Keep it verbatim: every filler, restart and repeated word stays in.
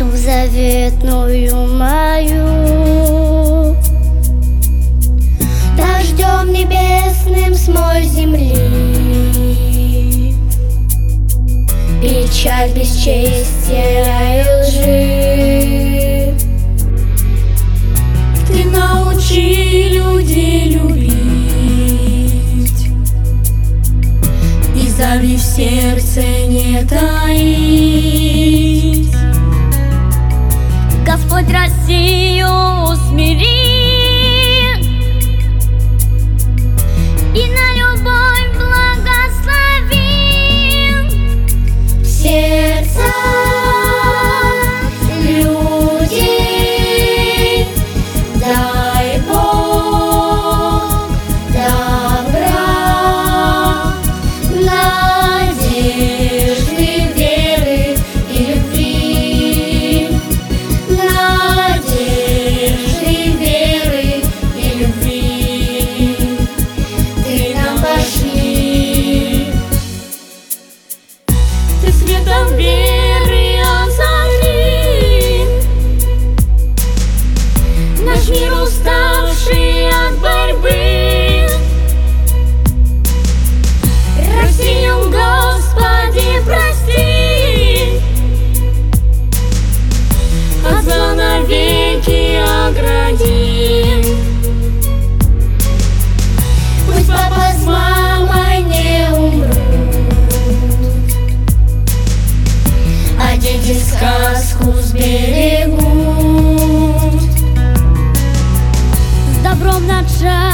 ту заветную мою. Дождем небесным смой земли печаль, бесчестия и лжи. Ты научи людей любить и зави в сердце не таить. Господь Россию усмирит и на любовь благословил. В сердцах людей дай Бог добра, надежды, веры и любви. Надежды, веры и любви ты нам пошли. Ты светом веры озари наш мир, уставший от борьбы. Россию, Господи, прости, от зла навеки огради. Пусть папа с мамой не умрут, а дети сказку сберегут. С добром начать